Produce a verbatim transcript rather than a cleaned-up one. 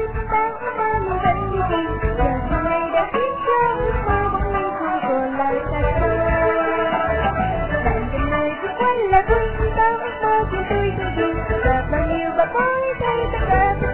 vui, ta ước mơ mình vẫn đi tìm, chờ một ngày đã khiến cho ước mơ bỗng nhiên không còn là xa xôi. Bạn gần nơi vui quanh là vui, ta ước mơ cùng tôi trong gì, và bao nhiêu bạc bối thay tất cả.